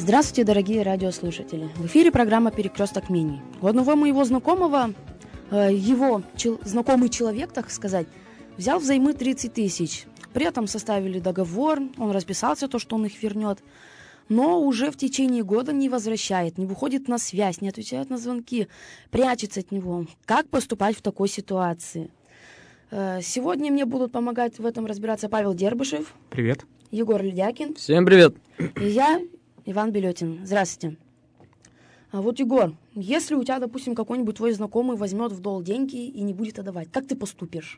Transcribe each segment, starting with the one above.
Здравствуйте, дорогие радиослушатели. В эфире программа «Перекресток мнений». У одного моего знакомого, знакомый человек, так сказать, взял взаймы 30 тысяч. При этом составили договор, он расписался, то, что он их вернет, но уже в течение года не возвращает, не выходит на связь, не отвечает на звонки, прячется от него. Как поступать в такой ситуации? Сегодня мне будут помогать в этом разбираться Павел Дербышев. Привет. Егор Ледякин. Всем привет. И я, Иван Белетин. Здравствуйте. Вот, Егор, если у тебя, допустим, какой-нибудь твой знакомый возьмет в долг деньги и не будет отдавать, как ты поступишь?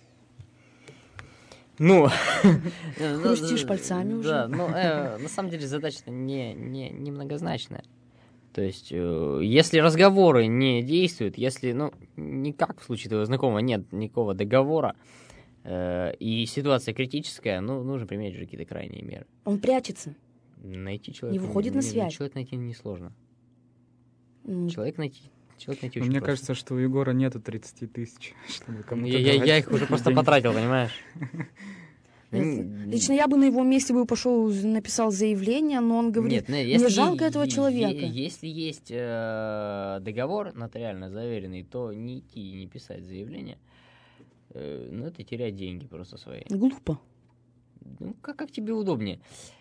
Ну, хрустишь пальцами уже. Да, ну, на самом деле задача не многозначная. То есть, если разговоры не действуют, если, никак в случае твоего знакомого нет никакого договора, и ситуация критическая, нужно применять уже какие-то крайние меры. Он прячется. Найти человека... Не выходит на связь. Человека найти несложно. Человек найти очень Мне просто. кажется, что у Егора нету 30 тысяч, чтобы кому-то Я их уже просто потратил, понимаешь? Лично я бы на его месте пошел, написал заявление, но он говорит, мне жалко этого человека. Если есть договор нотариально заверенный, то не идти и не писать заявление, это терять деньги просто свои. Глупо. Как тебе удобнее?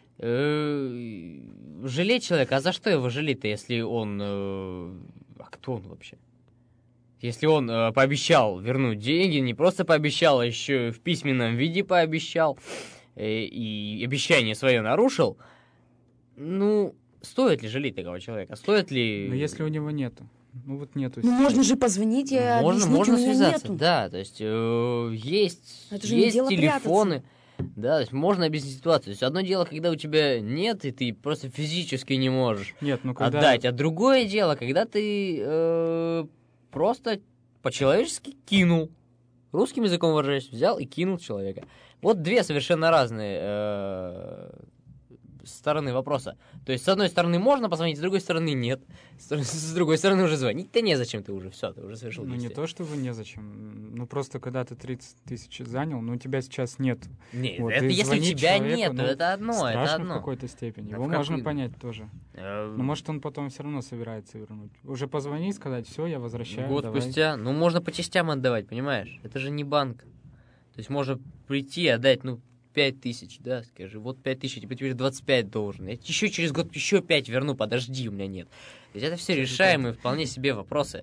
Жалеть человека, а за что его жалеть-то, если он... А кто он вообще? Если он пообещал вернуть деньги, не просто пообещал, а еще в письменном виде пообещал, и обещание свое нарушил, стоит ли жалеть такого человека? Стоит ли... Но если у него нету. Нету. Можно же позвонить и объяснить, можно у меня связаться, нету. Да, то есть есть Прятаться. телефоны, да, то есть можно объяснить ситуацию. То есть одно дело, когда у тебя нет, и ты просто физически не можешь отдать, а другое дело, когда ты просто по-человечески кинул, русским языком выражаясь, взял и кинул человека. Вот две совершенно разные стороны вопроса. То есть, с одной стороны можно позвонить, с другой стороны нет. С другой стороны уже звонить-то незачем, ты уже совершил действие. Не то чтобы незачем, просто когда ты 30 тысяч занял, у тебя сейчас нет. Нет, это если у тебя нет, это одно. Страшно в какой-то степени. Его можно понять тоже. Но может он потом все равно собирается вернуть. Уже позвонить, сказать, все, я возвращаю, год давай. спустя, можно по частям отдавать, понимаешь? Это же не банк. То есть можно прийти, отдать, 5 тысяч, да, скажи, вот 5 тысяч, теперь 25 должен. Я еще через год еще 5 верну, подожди, у меня нет. То есть это все решаемые вполне себе вопросы.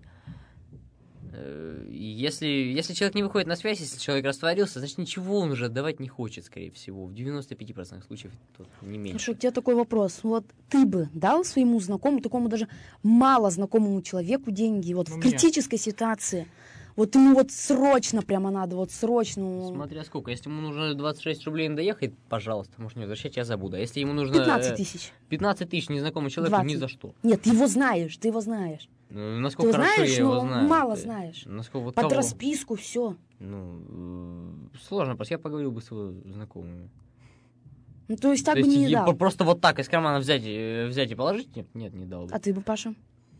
Если человек не выходит на связь, если человек растворился, значит ничего он уже отдавать не хочет, скорее всего. В 95% случаев тут не меньше. Хорошо, у тебя такой вопрос. Вот ты бы дал своему знакомому, такому даже мало знакомому человеку деньги, в критической ситуации? Вот ему срочно прямо надо, срочно. Смотря сколько. Если ему нужно 26 рублей доехать, пожалуйста, можешь не возвращать, я забуду. А если ему нужно... 15 тысяч. 15 тысяч незнакомый человек, 20. Ни за что. Нет, ты его знаешь. Насколько ты хорошо знаешь, я его знаю. Мало знаешь. Под расписку, все. Сложно, просто я поговорил бы с его знакомыми. То есть так бы не дал. Просто вот так из кармана взять и положить? Нет, не дал бы. А ты бы, Паша?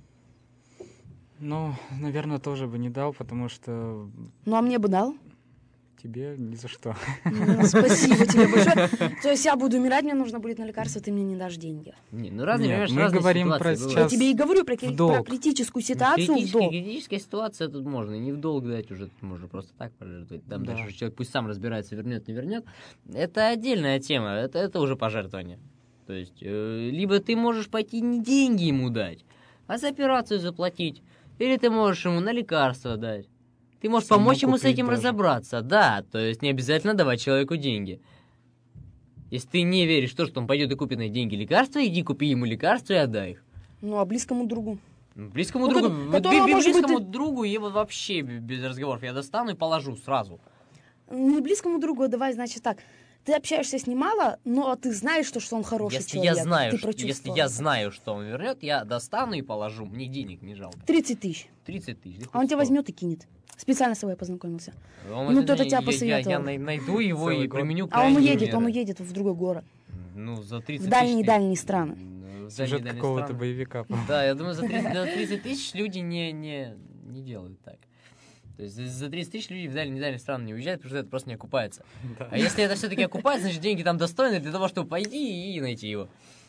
Наверное, тоже бы не дал, потому что... А мне бы дал? Тебе ни за что. Спасибо тебе большое. То есть я буду умирать, мне нужно будет на лекарство, ты мне не дашь деньги. Мы говорим про сейчас. Я тебе и говорю про критическую ситуацию в долг. Критическая ситуация тут можно не в долг дать уже, тут можно просто так пожертвовать. Там дальше человек пусть сам разбирается, вернет, не вернет. Это отдельная тема, это уже пожертвование. То есть, либо ты можешь пойти не деньги ему дать, а за операцию заплатить. Или ты можешь ему на лекарство дать. Ты можешь помочь ему с этим разобраться. Да, то есть не обязательно давать человеку деньги. Если ты не веришь в то, что он пойдет и купит на деньги лекарства, иди купи ему лекарства и отдай их. А близкому другу? Близкому другу его вообще без разговоров. Я достану и положу сразу. Не близкому другу, давай, значит так. Ты общаешься с ним мало, но ты знаешь, что он хороший человек. Если я знаю, что он вернет, я достану и положу. Мне денег не жалко. 30 тысяч. 30 тысяч. А он тебя возьмет и кинет. Специально с тобой познакомился. Кто-то тебя посоветовал. Я найду его и применю крайние меры. Он уедет в другой город. За 30 в дальние страны. Сюжет какого-то боевика. Да, я думаю, за 30 тысяч люди не делают так. То есть за 30 тысяч люди в дальние страны не уезжают, потому что это просто не окупается. Да. А если это все-таки окупается, значит деньги там достойны для того, чтобы пойти и найти его.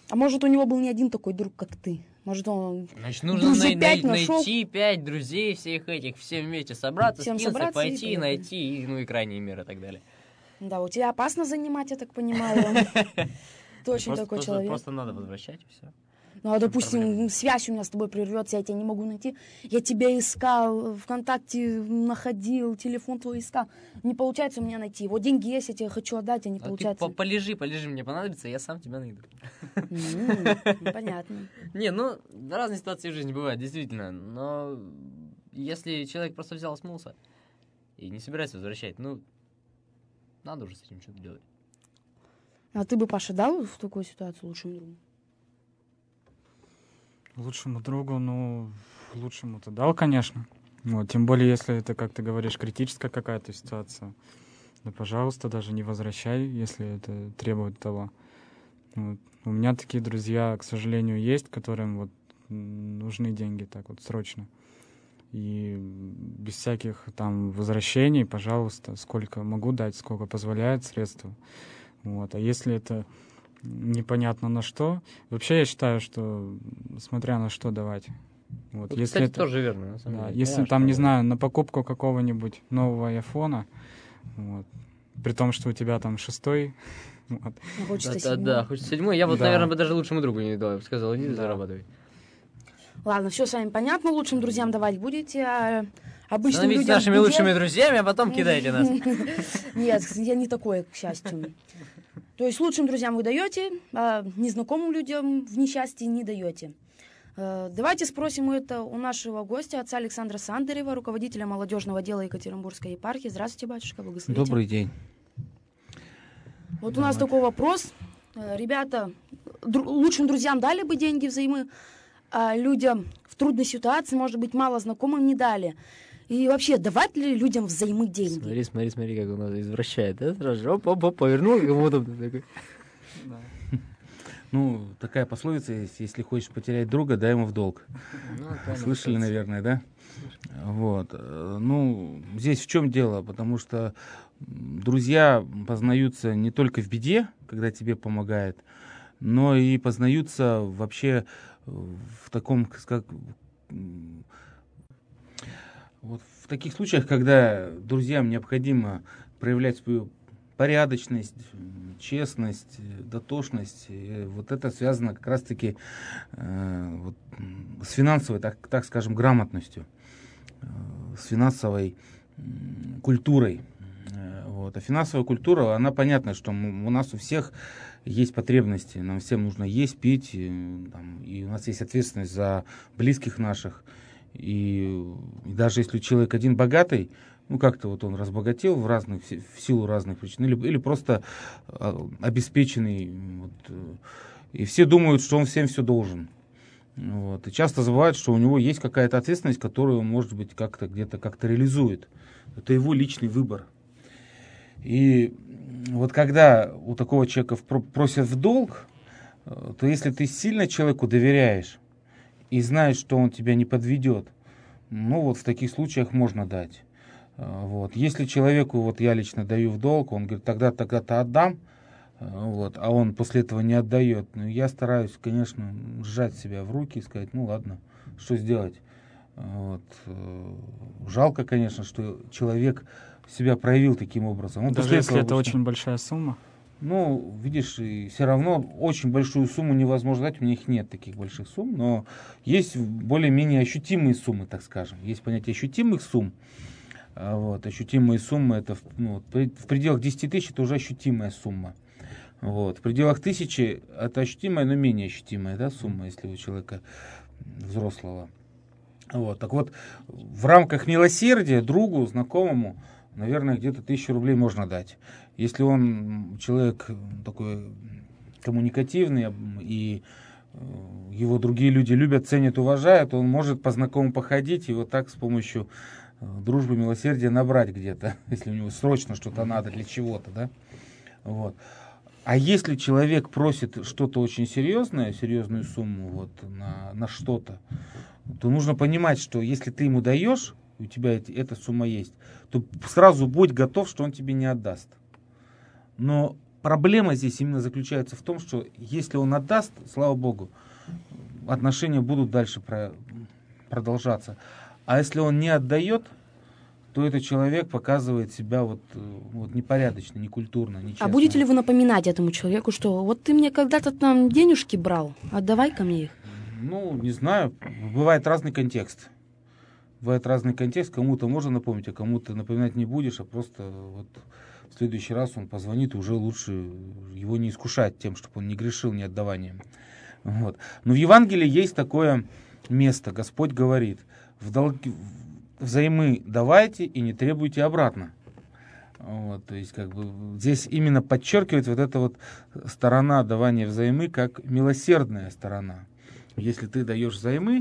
А может, у него был не один такой друг, как ты? Может, он Значит, нужно найти 5 друзей всех этих, все вместе собраться, скинуться, пойти, найти, ну и крайний мир и так далее. Да, у тебя опасно занимать, я так понимаю. Ты очень такой человек. Просто надо возвращать, и все. Ну, а, допустим, связь у меня с тобой прервется, я тебя не могу найти. Я тебя искал, ВКонтакте находил, телефон твой искал. Не получается у меня найти. Вот деньги есть, я тебе хочу отдать, а не получается. Ты полежи, мне понадобится, я сам тебя найду. Понятно. Не, ну, разные ситуации в жизни бывают, действительно. Но если человек просто взял, смылся и не собирается возвращать, ну, надо уже с этим что-то делать. А ты бы, Паша, дал в такую ситуацию лучшему другу? Лучшему другу, ну, лучшему-то дал, конечно. Вот, тем более, если это, как ты говоришь, критическая какая-то ситуация. Да, пожалуйста, даже не возвращай, если это требует того. Вот. У меня такие друзья, к сожалению, есть, которым вот нужны деньги так вот срочно. И без всяких там возвращений, пожалуйста, сколько могу дать, сколько позволяет средства. Вот. А если это непонятно на что. Вообще я считаю, что смотря на что давать. Вот, это, если кстати, это тоже верно, на самом деле. Если там, не знаю, на покупку какого-нибудь нового айфона, вот, при том, что у тебя там 6-й. Вот. Хочется 7-й. Хочется 7-й. Я вот, наверное, бы даже лучшему другу не дал. Я бы сказал, иди зарабатывай. Ладно, все с вами понятно. Лучшим друзьям давать будете, а обычным становитесь людям... нашими лучшими друзьями, а потом кидайте нас. Нет, я не такой, к счастью. То есть лучшим друзьям вы даете, а незнакомым людям в несчастье не даете. Давайте спросим это у нашего гостя, отца Александра Сандерева, руководителя молодежного отдела Екатеринбургской епархии. Здравствуйте, батюшка, благословите. Добрый день. Вот у нас такой вопрос. Ребята, лучшим друзьям дали бы деньги взаймы, а людям в трудной ситуации, может быть, мало знакомым не дали. И вообще, давать ли людям взаймы деньги? Смотри, как он нас извращает, да? Сразу же оп, повернул, как удобно такой. Ну, такая пословица есть, если хочешь потерять друга, дай ему в долг. Слышали, наверное, да? Вот. Ну, здесь в чем дело? Потому что друзья познаются не только в беде, когда тебе помогают, но и познаются вообще в таком, как... Вот в таких случаях, когда друзьям необходимо проявлять свою порядочность, честность, дотошность, вот это связано как раз-таки вот, с финансовой, так скажем, грамотностью, с финансовой культурой. Вот. А финансовая культура, она понятна, что у нас у всех есть потребности, нам всем нужно есть, пить, и у нас есть ответственность за близких наших. И даже если человек один богатый, ну как-то вот он разбогател в силу разных причин, или просто обеспеченный, вот, и все думают, что он всем все должен. Вот. И часто забывают, что у него есть какая-то ответственность, которую он, может быть, где-то как-то реализует. Это его личный выбор. И вот когда у такого человека просят в долг, то если ты сильно человеку доверяешь и знаешь, что он тебя не подведет, ну вот в таких случаях можно дать. Вот. Если человеку, вот я лично даю в долг, он говорит, тогда-то отдам, вот, а он после этого не отдает, ну, я стараюсь, конечно, сжать себя в руки и сказать, ну ладно, что сделать. Вот. Жалко, конечно, что человек себя проявил таким образом. Он даже если это очень большая сумма? Ну, видишь, и все равно очень большую сумму невозможно дать, у них нет таких больших сумм, но есть более-менее ощутимые суммы, так скажем. Есть понятие ощутимых сумм. Вот, ощутимые суммы, это в пределах 10 тысяч это уже ощутимая сумма. Вот, в пределах 1000 это ощутимая, но менее ощутимая, да, сумма, если у человека взрослого. Вот, так вот, в рамках милосердия другу, знакомому, наверное, где-то 1000 рублей можно дать. Если он человек такой коммуникативный, и его другие люди любят, ценят, уважают, он может по знакомым походить и вот так с помощью дружбы, милосердия набрать где-то, если у него срочно что-то надо для чего-то, да. Вот. А если человек просит что-то очень серьезное, серьезную сумму вот, на что-то, то нужно понимать, что если ты ему даешь, у тебя эта сумма есть, то сразу будь готов, что он тебе не отдаст. Но проблема здесь именно заключается в том, что если он отдаст, слава богу, отношения будут дальше продолжаться. А если он не отдает, то этот человек показывает себя вот непорядочно, некультурно, нечестно. А будете ли вы напоминать этому человеку, что вот ты мне когда-то там денежки брал, отдавай-ка мне их? Ну, не знаю, бывает разный контекст. Бывает разный контекст, кому-то можно напомнить, а кому-то напоминать не будешь, а просто вот в следующий раз он позвонит, и уже лучше его не искушать тем, чтобы он не грешил неотдаванием. Вот. Но в Евангелии есть такое место. Господь говорит: взаймы давайте и не требуйте обратно. Вот, то есть как бы здесь именно подчеркивается вот эта вот сторона давания взаймы как милосердная сторона. Если ты даешь взаймы,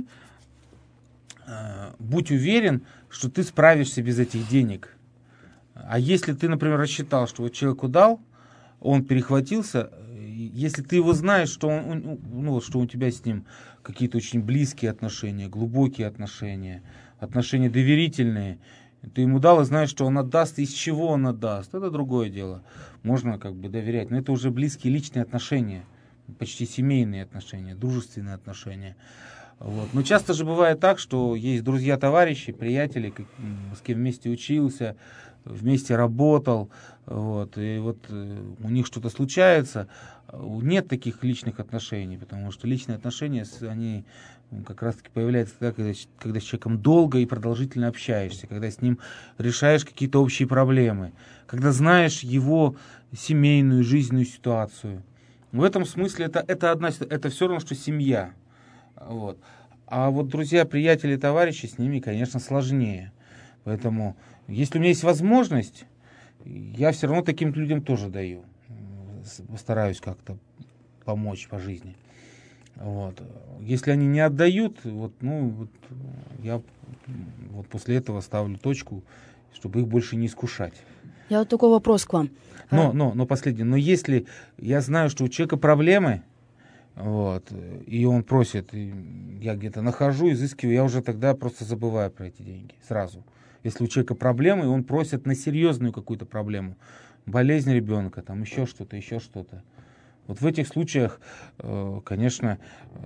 будь уверен, что ты справишься без этих денег. А если ты, например, рассчитал, что вот человеку дал, он перехватился, если ты его знаешь, что что у тебя с ним какие-то очень близкие отношения, глубокие отношения доверительные, ты ему дал и знаешь, что он отдаст, из чего он отдаст, это другое дело. Можно как бы доверять, но это уже близкие личные отношения, почти семейные отношения, дружественные отношения. Вот. Но часто же бывает так, что есть друзья-товарищи, приятели, с кем вместе учился, вместе работал, вот, и вот у них что-то случается, нет таких личных отношений, потому что личные отношения, они как раз-таки появляются тогда, когда с человеком долго и продолжительно общаешься, когда с ним решаешь какие-то общие проблемы, когда знаешь его семейную, жизненную ситуацию. В этом смысле это все равно, что семья. Вот. А вот друзья, приятели, товарищи, с ними, конечно, сложнее. Поэтому, если у меня есть возможность, я все равно таким людям тоже даю. Стараюсь как-то помочь по жизни. Вот. Если они не отдают, я после этого ставлю точку, чтобы их больше не искушать. Я вот такой вопрос к вам. Но последний. Но если я знаю, что у человека проблемы, и он просит, и я где-то нахожу, изыскиваю, я уже тогда просто забываю про эти деньги сразу. Если у человека проблемы, и он просит на серьезную какую-то проблему, болезнь ребенка, там еще что-то. Вот в этих случаях, конечно,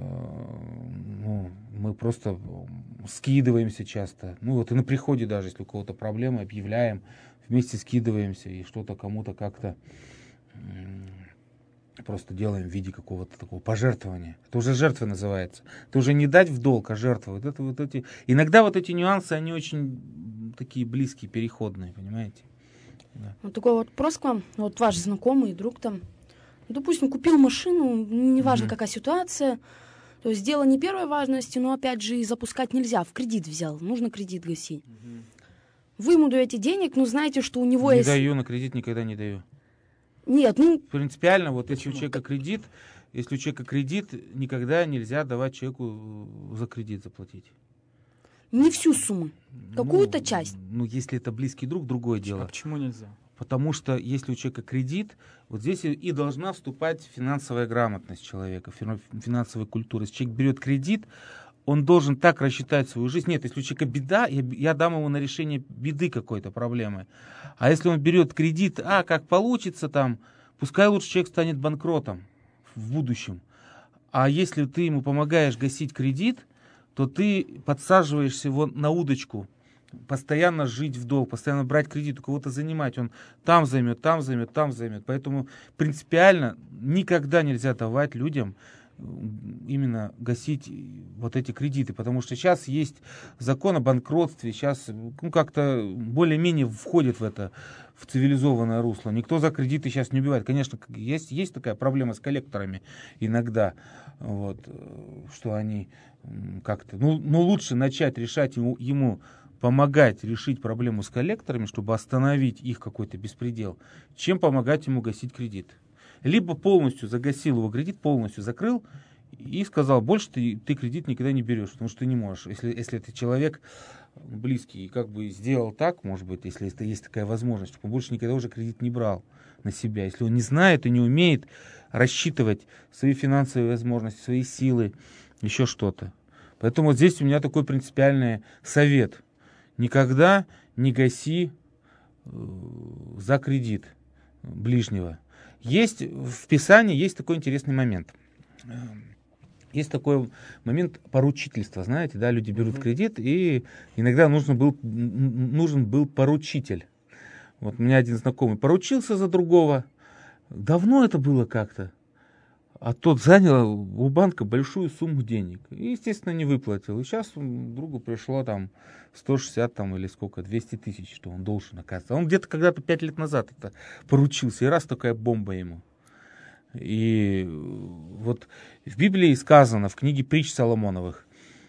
мы просто скидываемся часто. И на приходе даже, если у кого-то проблемы, объявляем, вместе скидываемся и что-то кому-то как-то просто делаем в виде какого-то такого пожертвования. Это уже жертва называется. Это уже не дать в долг, а жертва. Иногда эти нюансы, они очень такие близкие, переходные, понимаете? Да. Вот такой вот вопрос к вам. Вот ваш знакомый, друг там, допустим, купил машину, неважно какая ситуация, то есть дело не первой важности, но опять же и запускать нельзя, в кредит взял, нужно кредит гасить. Вы ему даете денег, но знаете, что у него есть... Не даю, на кредит никогда не даю. Нет, принципиально, если у человека кредит, никогда нельзя давать человеку за кредит заплатить. Не всю сумму, какую-то часть. Если это близкий друг, другое дело. А почему нельзя? Потому что если у человека кредит, вот здесь и должна вступать финансовая грамотность человека, финансовая культура. Если человек берет кредит, он должен так рассчитать свою жизнь. Нет, если у человека беда, я дам ему на решение беды какой-то проблемы. А если он берет кредит, как получится там, пускай лучше человек станет банкротом в будущем. А если ты ему помогаешь гасить кредит, то ты подсаживаешься его на удочку, постоянно жить в долг, постоянно брать кредит, у кого-то занимать, он там займет. Поэтому принципиально никогда нельзя давать людям именно гасить вот эти кредиты, потому что сейчас есть закон о банкротстве, сейчас как-то более-менее входит в цивилизованное русло. Никто за кредиты сейчас не убивает. Конечно, есть такая проблема с коллекторами иногда, что они как-то... лучше начать решать ему помогать решить проблему с коллекторами, чтобы остановить их какой-то беспредел, чем помогать ему гасить кредит. Либо полностью загасил его кредит, полностью закрыл и сказал, больше ты кредит никогда не берешь, потому что ты не можешь. Если это человек близкий, как бы сделал так, может быть, если есть такая возможность, чтобы он больше никогда уже кредит не брал на себя. Если он не знает и не умеет рассчитывать свои финансовые возможности, свои силы, еще что-то. Поэтому вот здесь у меня такой принципиальный совет. Никогда не гаси за кредит ближнего. Есть в Писании есть такой интересный момент. Есть такой момент поручительства, знаете, да, люди берут кредит, и иногда нужен был поручитель. Вот у меня один знакомый поручился за другого, давно это было как-то, а тот занял у банка большую сумму денег и, естественно, не выплатил. И сейчас другу пришло там 160 там, или сколько, 200 тысяч, что он должен, оказывается. Он где-то когда-то 5 лет назад это поручился, и раз такая бомба ему. И вот в Библии сказано, в книге притч Соломоновых,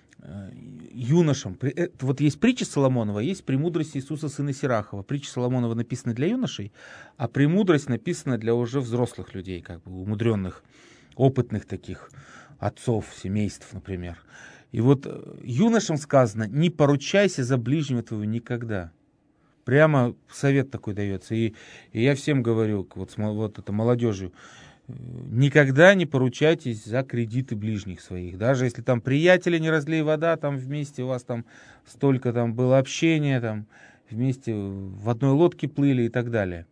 юношам, вот есть притча Соломонова, есть премудрость Иисуса сына Сирахова. Притча Соломонова написана для юношей, а премудрость написана для уже взрослых людей, как бы умудренных, опытных таких отцов, семейств, например. И вот юношам сказано: не поручайся за ближнего твоего никогда. Прямо совет такой дается. И я всем говорю, вот это молодежи, никогда не поручайтесь за кредиты ближних своих. Даже если там приятели, не разлей вода, там вместе у вас там столько там было общения, там вместе в одной лодке плыли и так далее.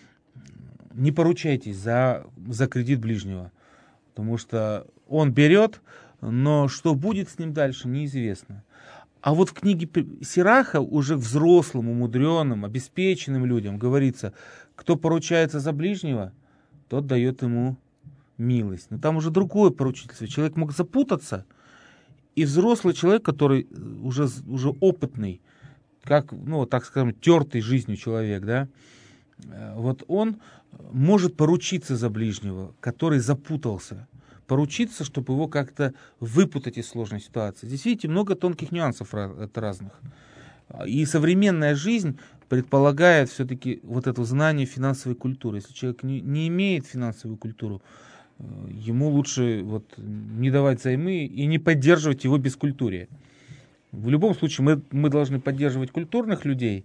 Не поручайтесь за кредит ближнего, потому что он берет, но что будет с ним дальше, неизвестно. А вот в книге Сираха уже взрослым, умудренным, обеспеченным людям говорится: кто поручается за ближнего, тот дает ему милость. Но там уже другое поручительство. Человек мог запутаться, и взрослый человек, который уже опытный, как, так скажем, тертый жизнью человек, да, вот он может поручиться за ближнего, который запутался. Поручиться, чтобы его как-то выпутать из сложной ситуации. Здесь, видите, много тонких нюансов разных. И современная жизнь предполагает все-таки вот это знание финансовой культуры. Если человек не имеет финансовую культуру, ему лучше не давать займы и не поддерживать его бескультурие. В любом случае мы должны поддерживать культурных людей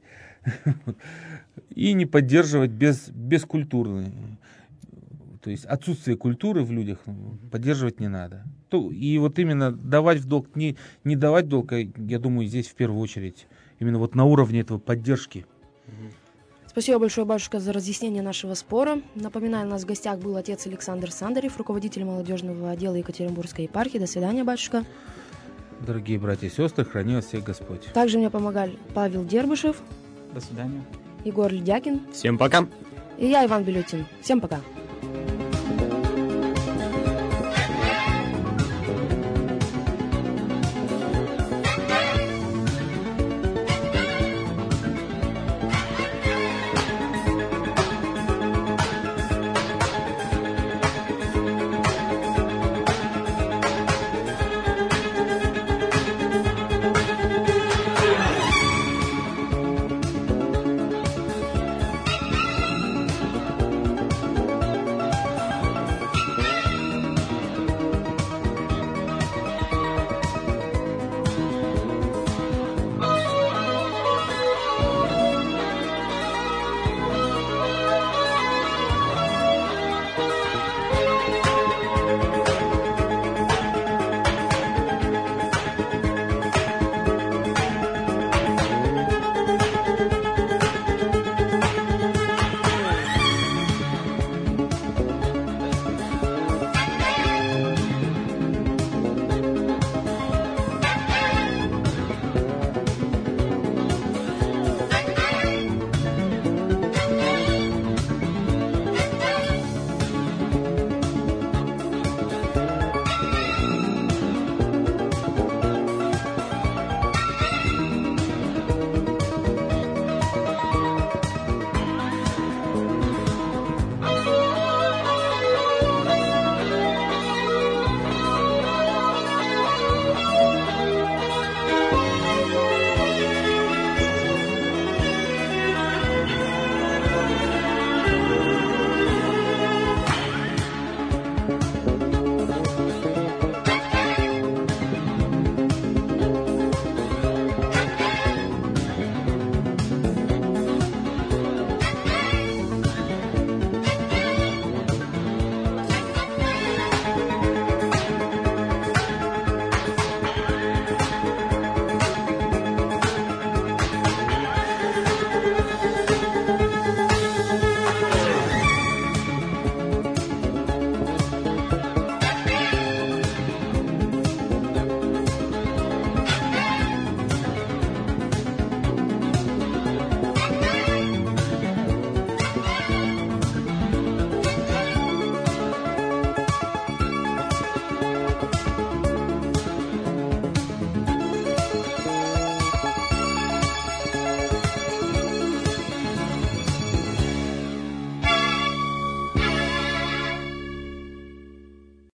и не поддерживать бескультурных. То есть отсутствие культуры в людях поддерживать не надо. И вот именно давать в долг, не давать долг, я думаю, здесь в первую очередь именно вот на уровне этого поддержки. Спасибо большое, батюшка, за разъяснение нашего спора. Напоминаю, у нас в гостях был отец Александр Сандарев, руководитель молодежного отдела Екатеринбургской епархии. До свидания, батюшка. Дорогие братья и сестры, храни вас всех Господь. Также мне помогали Павел Дербышев. До свидания. Егор Ледякин. Всем пока. И я, Иван Белютин. Всем пока.